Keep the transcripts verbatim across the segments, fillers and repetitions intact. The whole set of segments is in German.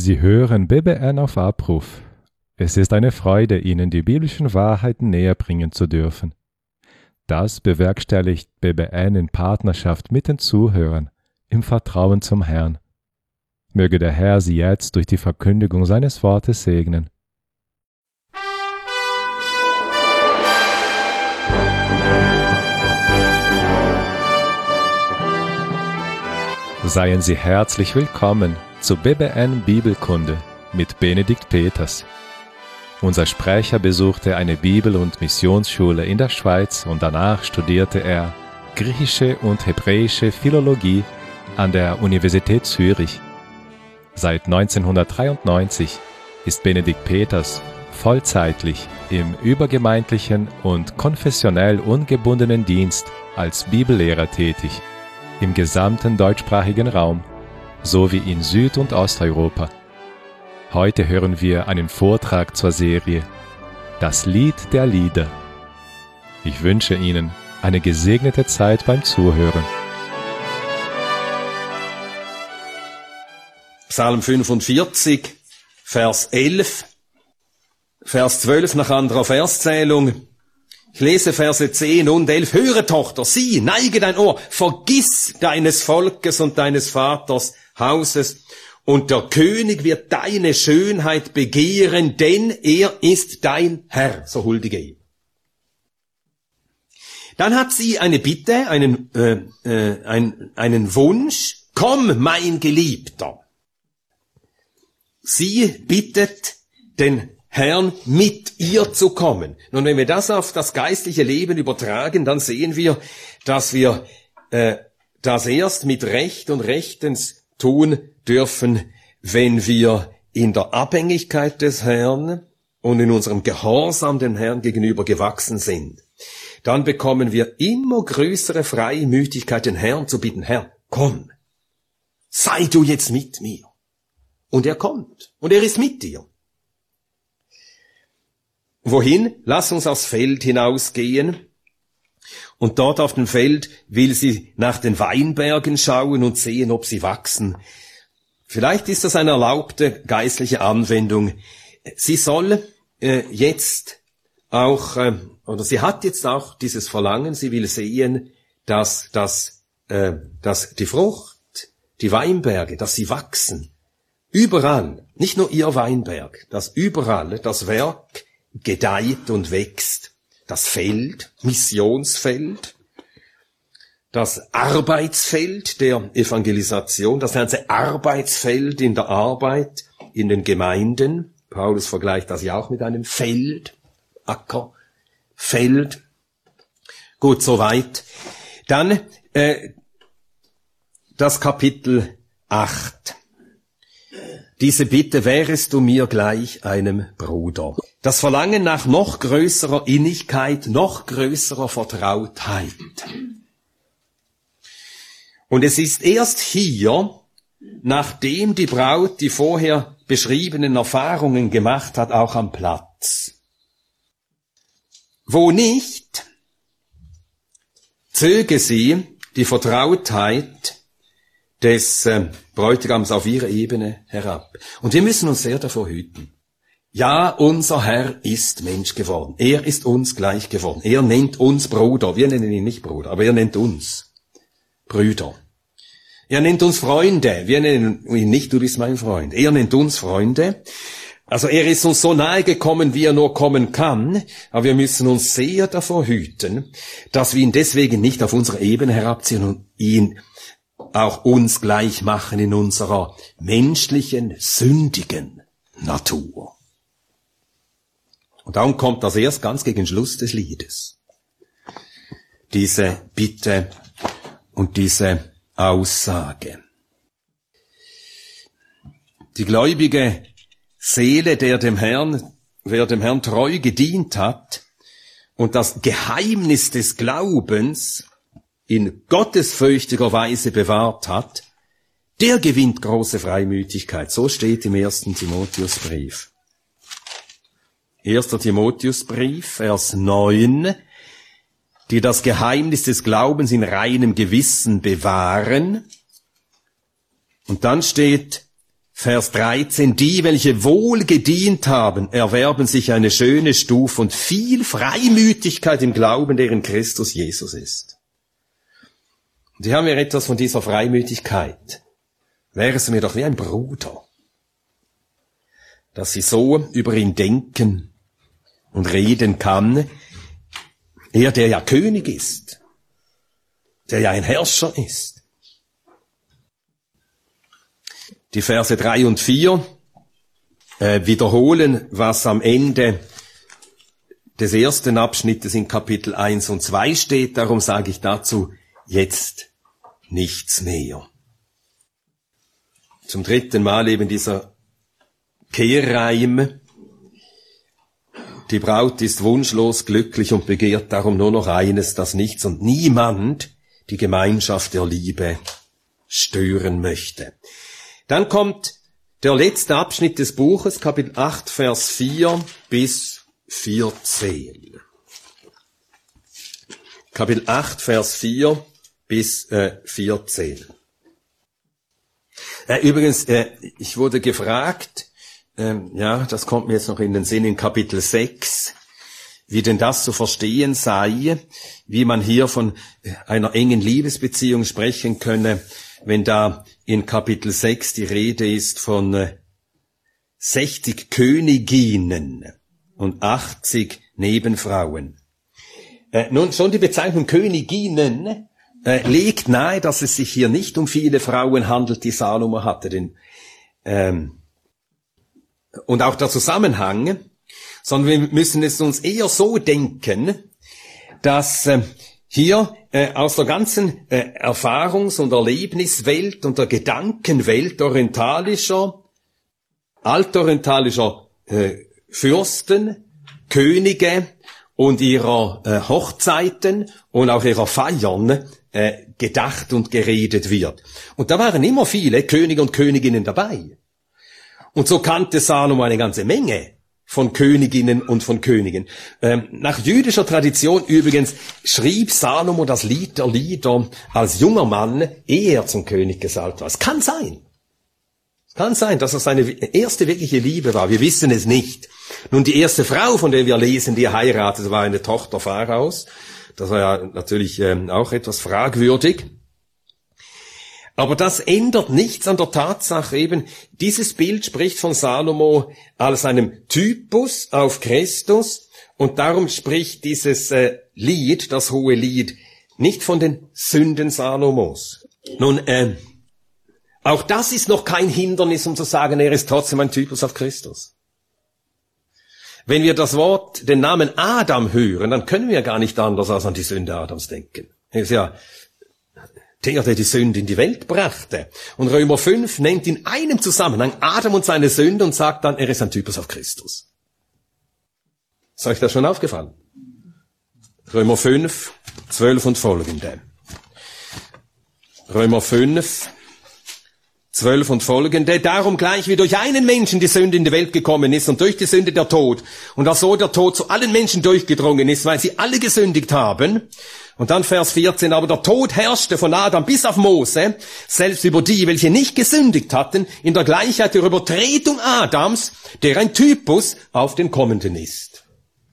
Sie hören B B N auf Abruf. Es ist eine Freude, Ihnen die biblischen Wahrheiten näher bringen zu dürfen. Das bewerkstelligt B B N in Partnerschaft mit den Zuhörern, im Vertrauen zum Herrn. Möge der Herr Sie jetzt durch die Verkündigung seines Wortes segnen. Seien Sie herzlich willkommen zu B B N Bibelkunde mit Benedikt Peters. Unser Sprecher besuchte eine Bibel- und Missionsschule in der Schweiz und danach studierte er griechische und hebräische Philologie an der Universität Zürich. Seit neunzehnhundertdreiundneunzig ist Benedikt Peters vollzeitlich im übergemeindlichen und konfessionell ungebundenen Dienst als Bibellehrer tätig, im gesamten deutschsprachigen Raum, sowie in Süd- und Osteuropa. Heute hören wir einen Vortrag zur Serie Das Lied der Lieder. Ich wünsche Ihnen eine gesegnete Zeit beim Zuhören. Psalm fünfundvierzig, Vers elf, Vers zwölf nach anderer Verszählung. Ich lese Verse zehn und elf. Höre, Tochter, sieh, neige dein Ohr, vergiss deines Volkes und deines Vaters Hauses, und der König wird deine Schönheit begehren, denn er ist dein Herr, so huldige ihm. Dann hat sie eine Bitte, einen, äh, äh, ein, einen Wunsch. Komm, mein Geliebter. Sie bittet den Herrn, mit ihr zu kommen. Nun, wenn wir das auf das geistliche Leben übertragen, dann sehen wir, dass wir äh, das erst mit Recht und Rechtens tun dürfen, wenn wir in der Abhängigkeit des Herrn und in unserem Gehorsam dem Herrn gegenüber gewachsen sind. Dann bekommen wir immer größere Freimütigkeit, den Herrn zu bitten, Herr, komm, sei du jetzt mit mir. Und er kommt, und er ist mit dir. Wohin? Lass uns aufs Feld hinausgehen. Und dort auf dem Feld will sie nach den Weinbergen schauen und sehen, ob sie wachsen. Vielleicht ist das eine erlaubte geistliche Anwendung. Sie soll äh, jetzt auch, äh, oder sie hat jetzt auch dieses Verlangen, sie will sehen, dass, dass, äh, dass die Frucht, die Weinberge, dass sie wachsen. Überall, nicht nur ihr Weinberg, dass überall das Werk gedeiht und wächst. Das Feld, Missionsfeld, das Arbeitsfeld der Evangelisation, das ganze Arbeitsfeld in der Arbeit, in den Gemeinden. Paulus vergleicht das ja auch mit einem Feld, Acker, Feld. Gut, soweit. Dann äh, das Kapitel acht. Diese Bitte, wärest du mir gleich einem Bruder. Das Verlangen nach noch größerer Innigkeit, noch größerer Vertrautheit. Und es ist erst hier, nachdem die Braut die vorher beschriebenen Erfahrungen gemacht hat, auch am Platz. Wo nicht, zöge sie die Vertrautheit des äh, Bräutigams auf ihre Ebene herab. Und wir müssen uns sehr davor hüten. Ja, unser Herr ist Mensch geworden. Er ist uns gleich geworden. Er nennt uns Bruder. Wir nennen ihn nicht Bruder, aber er nennt uns Brüder. Er nennt uns Freunde. Wir nennen ihn nicht, du bist mein Freund. Er nennt uns Freunde. Also er ist uns so nahe gekommen, wie er nur kommen kann. Aber wir müssen uns sehr davor hüten, dass wir ihn deswegen nicht auf unsere Ebene herabziehen und ihn auch uns gleich machen in unserer menschlichen, sündigen Natur. Und darum kommt das erst ganz gegen Schluss des Liedes. Diese Bitte und diese Aussage. Die gläubige Seele, der dem Herrn, wer dem Herrn treu gedient hat und das Geheimnis des Glaubens in gottesfürchtiger Weise bewahrt hat, der gewinnt große Freimütigkeit. So steht im ersten Timotheusbrief. erster Timotheusbrief, Vers neun, die das Geheimnis des Glaubens in reinem Gewissen bewahren. Und dann steht Vers dreizehn, die, welche wohl gedient haben, erwerben sich eine schöne Stufe und viel Freimütigkeit im Glauben, der in Christus Jesus ist. Und hier haben wir etwas von dieser Freimütigkeit. Wäre es mir doch wie ein Bruder, dass sie so über ihn denken und reden kann, er, der ja König ist, der ja ein Herrscher ist. Die Verse drei und vier äh, wiederholen, was am Ende des ersten Abschnittes in Kapitel eins und zwei steht. Darum sage ich dazu jetzt nichts mehr. Zum dritten Mal eben dieser Kehrreim. Die Braut ist wunschlos glücklich und begehrt darum nur noch eines, dass nichts und niemand die Gemeinschaft der Liebe stören möchte. Dann kommt der letzte Abschnitt des Buches, Kapitel acht, Vers vier bis vierzehn. Kapitel acht, Vers vier bis äh, vierzehn. Äh, übrigens, äh, ich wurde gefragt, äh, ja, das kommt mir jetzt noch in den Sinn, in Kapitel sechs, wie denn das zu verstehen sei, wie man hier von einer engen Liebesbeziehung sprechen könne, wenn da in Kapitel sechs die Rede ist von äh, sechzig Königinnen und achtzig Nebenfrauen. Äh, nun, schon die Bezeichnung Königinnen äh, legt nahe, dass es sich hier nicht um viele Frauen handelt, die Salomo hatte. Denn, ähm, und auch der Zusammenhang, sondern wir müssen es uns eher so denken, dass äh, hier äh, aus der ganzen äh, Erfahrungs- und Erlebniswelt und der Gedankenwelt orientalischer, altorientalischer äh, Fürsten, Könige und ihrer äh, Hochzeiten und auch ihrer Feiern äh, gedacht und geredet wird. Und da waren immer viele Könige und Königinnen dabei. Und so kannte Salomo eine ganze Menge von Königinnen und von Königen. Ähm, nach jüdischer Tradition übrigens schrieb Salomo das Lied der Lieder als junger Mann, ehe er zum König gesalbt war. Es kann sein. Es kann sein, dass es seine erste wirkliche Liebe war. Wir wissen es nicht. Nun, die erste Frau, von der wir lesen, die er heiratete, war eine Tochter Pharaos. Das war ja natürlich ähm, auch etwas fragwürdig. Aber das ändert nichts an der Tatsache eben, dieses Bild spricht von Salomo als einem Typus auf Christus und darum spricht dieses äh, Lied, das hohe Lied, nicht von den Sünden Salomos. Nun, äh, auch das ist noch kein Hindernis, um zu sagen, er ist trotzdem ein Typus auf Christus. Wenn wir das Wort, den Namen Adam hören, dann können wir gar nicht anders als an die Sünde Adams denken. Er ist ja der, der die Sünde in die Welt brachte. Und Römer fünf nennt in einem Zusammenhang Adam und seine Sünde und sagt dann, er ist ein Typus auf Christus. Ist euch das schon aufgefallen? Römer fünf, zwölf und folgende. Römer fünf, zwölf und folgende. Darum gleich wie durch einen Menschen die Sünde in die Welt gekommen ist und durch die Sünde der Tod. Und auch so der Tod zu allen Menschen durchgedrungen ist, weil sie alle gesündigt haben. Und dann Vers vierzehn, aber der Tod herrschte von Adam bis auf Mose, selbst über die, welche nicht gesündigt hatten, in der Gleichheit der Übertretung Adams, der ein Typus auf den Kommenden ist.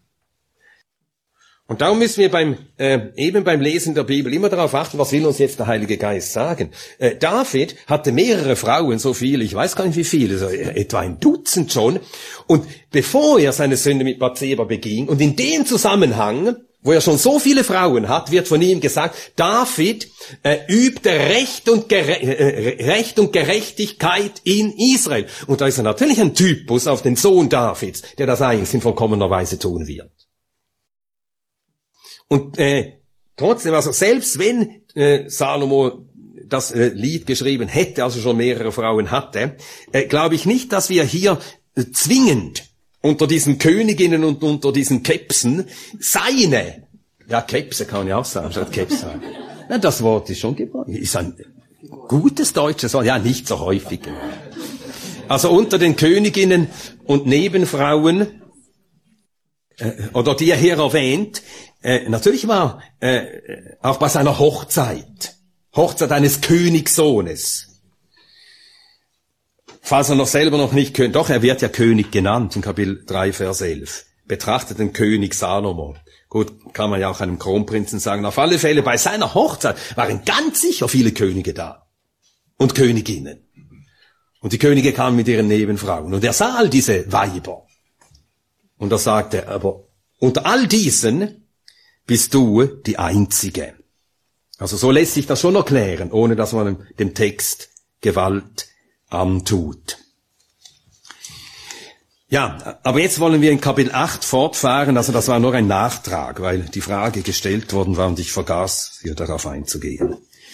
Und darum müssen wir beim äh, eben beim Lesen der Bibel immer darauf achten, was will uns jetzt der Heilige Geist sagen. Äh, David hatte mehrere Frauen, so viele, ich weiß gar nicht wie viele, so etwa ein Dutzend schon. Und bevor er seine Sünde mit Bathseba beging, und in dem Zusammenhang, wo er schon so viele Frauen hat, wird von ihm gesagt, David äh, übte Recht und, Gere- äh, Recht und Gerechtigkeit in Israel. Und da ist er natürlich ein Typus auf den Sohn Davids, der das einst in vollkommener Weise tun wird. Und äh, trotzdem, also selbst wenn äh, Salomo das äh, Lied geschrieben hätte, also schon mehrere Frauen hatte, äh, glaube ich nicht, dass wir hier äh, zwingend unter diesen Königinnen und unter diesen Kepsen seine, ja, Kepse kann man ja auch sagen, statt Keps sagen. Ja, das Wort ist schon gebraucht. Ist ein gutes deutsches Wort, ja, nicht so häufig. Also unter den Königinnen und Nebenfrauen, äh, oder die er hier erwähnt, äh, natürlich war äh, auch bei seiner Hochzeit, Hochzeit eines Königssohnes, falls er noch selber noch nicht König, doch er wird ja König genannt in Kapitel drei, Vers elf. Betrachtet den König Salomo. Gut, kann man ja auch einem Kronprinzen sagen. Auf alle Fälle, bei seiner Hochzeit waren ganz sicher viele Könige da. Und Königinnen. Und die Könige kamen mit ihren Nebenfrauen. Und er sah all diese Weiber. Und da sagte er, aber unter all diesen bist du die Einzige. Also so lässt sich das schon erklären, ohne dass man dem Text Gewalt antut. Ja, aber jetzt wollen wir in Kapitel acht fortfahren. Also das war nur ein Nachtrag, weil die Frage gestellt worden war und ich vergaß, hier darauf einzugehen.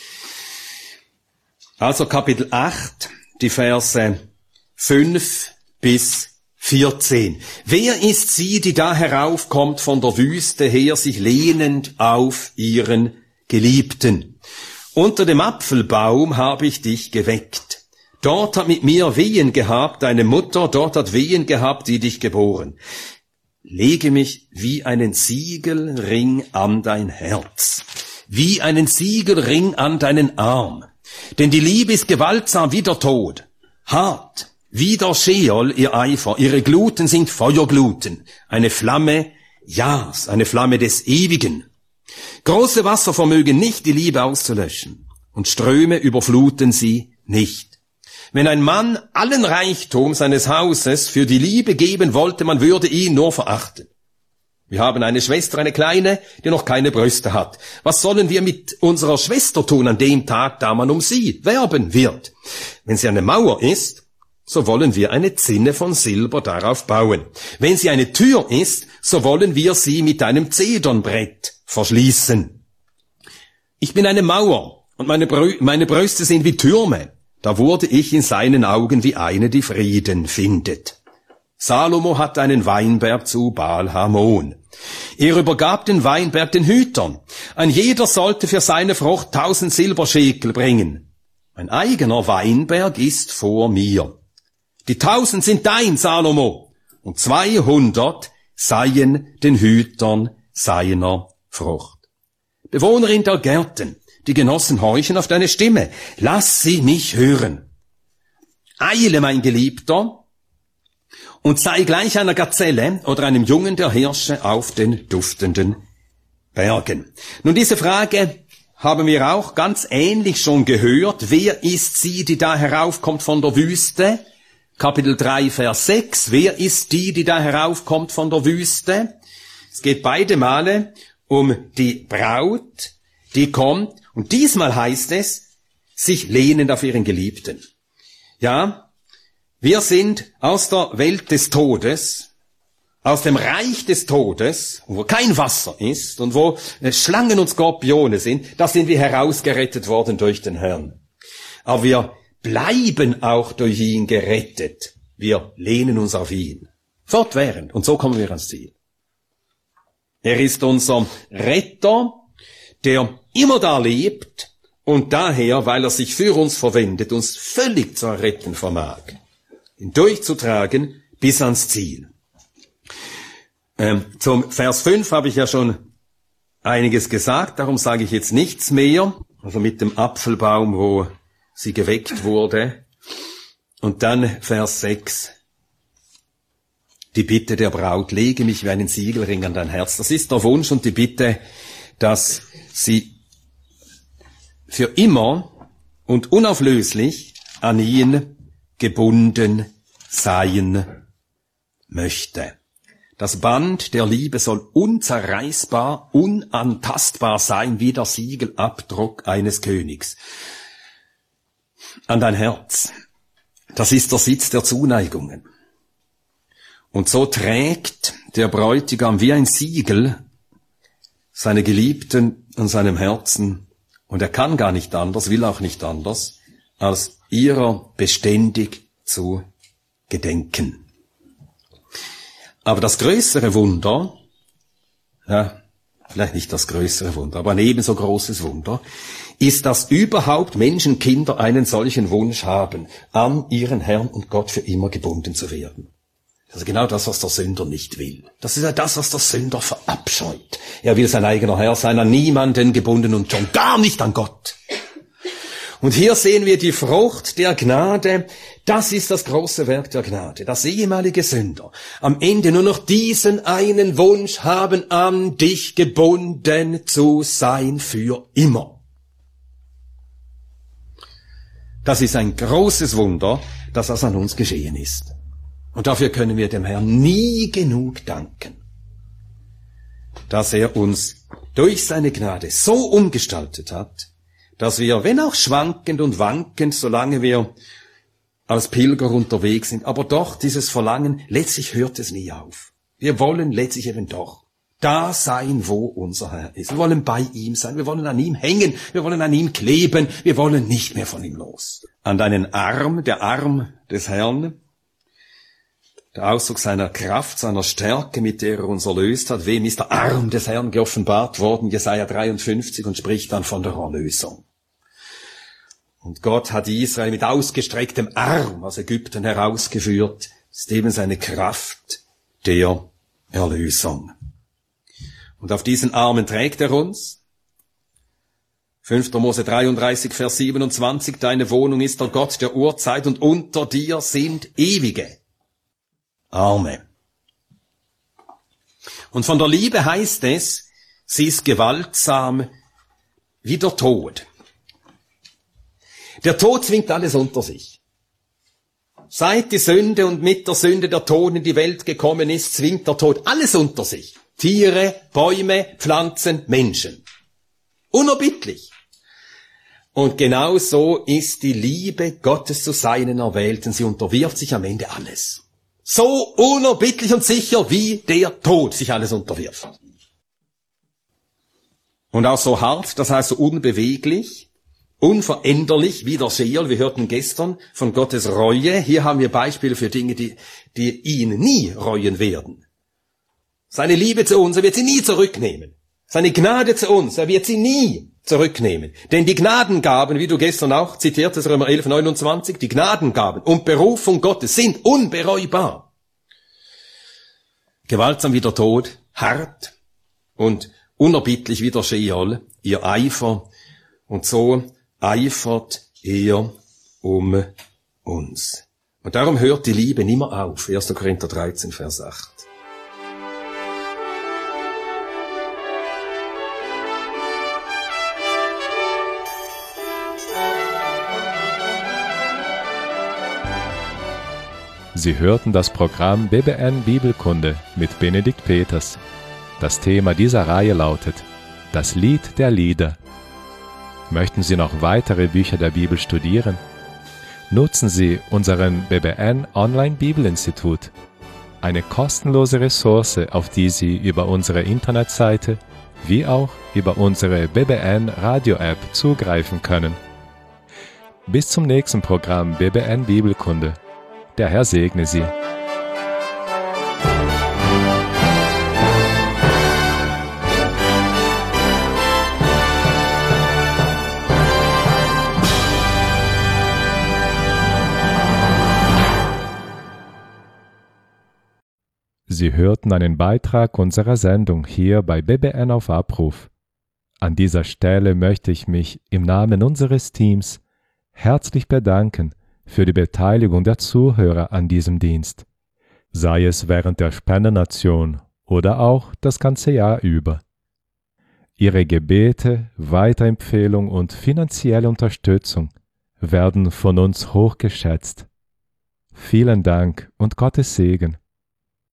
Also Kapitel acht, die Verse fünf bis vierzehn. Wer ist sie, die da heraufkommt von der Wüste her, sich lehnend auf ihren Geliebten? Unter dem Apfelbaum habe ich dich geweckt. Dort hat mit mir Wehen gehabt deine Mutter, dort hat Wehen gehabt, die dich geboren. Lege mich wie einen Siegelring an dein Herz, wie einen Siegelring an deinen Arm. Denn die Liebe ist gewaltsam wie der Tod, hart wie der Scheol ihr Eifer, ihre Gluten sind Feuergluten, eine Flamme, Jas, eine Flamme des Ewigen. Große Wasser vermögen nicht die Liebe auszulöschen, und Ströme überfluten sie nicht. Wenn ein Mann allen Reichtum seines Hauses für die Liebe geben wollte, man würde ihn nur verachten. Wir haben eine Schwester, eine kleine, die noch keine Brüste hat. Was sollen wir mit unserer Schwester tun an dem Tag, da man um sie werben wird? Wenn sie eine Mauer ist, so wollen wir eine Zinne von Silber darauf bauen. Wenn sie eine Tür ist, so wollen wir sie mit einem Zedernbrett verschließen. Ich bin eine Mauer und meine, Brü- meine Brüste sind wie Türme. Da wurde ich in seinen Augen wie eine, die Frieden findet. Salomo hat einen Weinberg zu Baal-Hamon. Er übergab den Weinberg den Hütern. Ein jeder sollte für seine Frucht tausend Silberschekel bringen. Mein eigener Weinberg ist vor mir. Die tausend sind dein, Salomo, und zweihundert seien den Hütern seiner Frucht. Bewohnerin der Gärten, die Genossen horchen auf deine Stimme. Lass sie mich hören. Eile, mein Geliebter, und sei gleich einer Gazelle oder einem Jungen, der herrsche auf den duftenden Bergen. Nun, diese Frage haben wir auch ganz ähnlich schon gehört. Wer ist sie, die da heraufkommt von der Wüste? Kapitel drei, Vers sechs. Wer ist die, die da heraufkommt von der Wüste? Es geht beide Male um die Braut, die kommt. Und diesmal heißt es, sich lehnend auf ihren Geliebten. Ja, wir sind aus der Welt des Todes, aus dem Reich des Todes, wo kein Wasser ist und wo Schlangen und Skorpione sind, da sind wir herausgerettet worden durch den Herrn. Aber wir bleiben auch durch ihn gerettet. Wir lehnen uns auf ihn. Fortwährend. Und so kommen wir ans Ziel. Er ist unser Retter, der immer da lebt und daher, weil er sich für uns verwendet, uns völlig zu retten vermag, ihn durchzutragen bis ans Ziel. Ähm, zum Vers fünf habe ich ja schon einiges gesagt, darum sage ich jetzt nichts mehr. Also mit dem Apfelbaum, wo sie geweckt wurde. Und dann Vers sechs. Die Bitte der Braut, lege mich wie einen Siegelring an dein Herz. Das ist der Wunsch und die Bitte, dass sie für immer und unauflöslich an ihn gebunden sein möchte. Das Band der Liebe soll unzerreißbar, unantastbar sein wie der Siegelabdruck eines Königs. An dein Herz. Das ist der Sitz der Zuneigungen. Und so trägt der Bräutigam wie ein Siegel seine Geliebten an seinem Herzen. Und er kann gar nicht anders, will auch nicht anders, als ihrer beständig zu gedenken. Aber das größere Wunder, ja, vielleicht nicht das größere Wunder, aber ein ebenso großes Wunder, ist, dass überhaupt Menschenkinder einen solchen Wunsch haben, an ihren Herrn und Gott für immer gebunden zu werden. Das ist genau das, was der Sünder nicht will. Das ist ja das, was der Sünder verabscheut. Er will sein eigener Herr sein, an niemanden gebunden und schon gar nicht an Gott. Und hier sehen wir die Frucht der Gnade, Das ist das große Werk der Gnade, dass ehemalige Sünder am Ende nur noch diesen einen Wunsch haben, an dich gebunden zu sein für immer. Das ist ein großes Wunder, dass das an uns geschehen ist. Und dafür können wir dem Herrn nie genug danken, dass er uns durch seine Gnade so umgestaltet hat, dass wir, wenn auch schwankend und wankend, solange wir als Pilger unterwegs sind, aber doch dieses Verlangen, letztlich hört es nie auf. Wir wollen letztlich eben doch da sein, wo unser Herr ist. Wir wollen bei ihm sein, wir wollen an ihm hängen, wir wollen an ihm kleben, wir wollen nicht mehr von ihm los. An deinen Arm, der Arm des Herrn, der Ausdruck seiner Kraft, seiner Stärke, mit der er uns erlöst hat. Wem ist der Arm des Herrn geoffenbart worden? Jesaja dreiundfünfzig, und spricht dann von der Erlösung. Und Gott hat Israel mit ausgestrecktem Arm aus Ägypten herausgeführt. Das ist eben seine Kraft der Erlösung. Und auf diesen Armen trägt er uns. fünfter Mose dreiunddreißig, Vers siebenundzwanzig, deine Wohnung ist der Gott der Urzeit und unter dir sind ewige Arme. Und von der Liebe heißt es, sie ist gewaltsam wie der Tod. Der Tod zwingt alles unter sich. Seit die Sünde und mit der Sünde der Tod in die Welt gekommen ist, zwingt der Tod alles unter sich. Tiere, Bäume, Pflanzen, Menschen. Unerbittlich. Und genau so ist die Liebe Gottes zu seinen Erwählten. Sie unterwirft sich am Ende alles. So unerbittlich und sicher, wie der Tod sich alles unterwirft. Und auch so hart, das heißt so unbeweglich, unveränderlich wie der Scheol. Wir hörten gestern von Gottes Reue. Hier haben wir Beispiele für Dinge, die, die ihn nie reuen werden. Seine Liebe zu uns, er wird sie nie zurücknehmen. Seine Gnade zu uns, er wird sie nie zurücknehmen. Denn die Gnadengaben, wie du gestern auch zitiertest, Römer elf, neunundzwanzig, die Gnadengaben und Berufung Gottes sind unbereubar. Gewaltsam wie der Tod, hart und unerbittlich wie der Scheol, ihr Eifer, und so eifert er um uns. Und darum hört die Liebe nimmer auf. erster Korinther dreizehn, Vers acht. Sie hörten das Programm B B N Bibelkunde mit Benedikt Peters. Das Thema dieser Reihe lautet Das Lied der Lieder. Möchten Sie noch weitere Bücher der Bibel studieren? Nutzen Sie unseren B B N Online Bibelinstitut, eine kostenlose Ressource, auf die Sie über unsere Internetseite wie auch über unsere B B N Radio App zugreifen können. Bis zum nächsten Programm B B N Bibelkunde. Der Herr segne Sie. Sie hörten einen Beitrag unserer Sendung hier bei B B N auf Abruf. An dieser Stelle möchte ich mich im Namen unseres Teams herzlich bedanken für die Beteiligung der Zuhörer an diesem Dienst, sei es während der Spendernation oder auch das ganze Jahr über. Ihre Gebete, Weiterempfehlung und finanzielle Unterstützung werden von uns hochgeschätzt. Vielen Dank und Gottes Segen.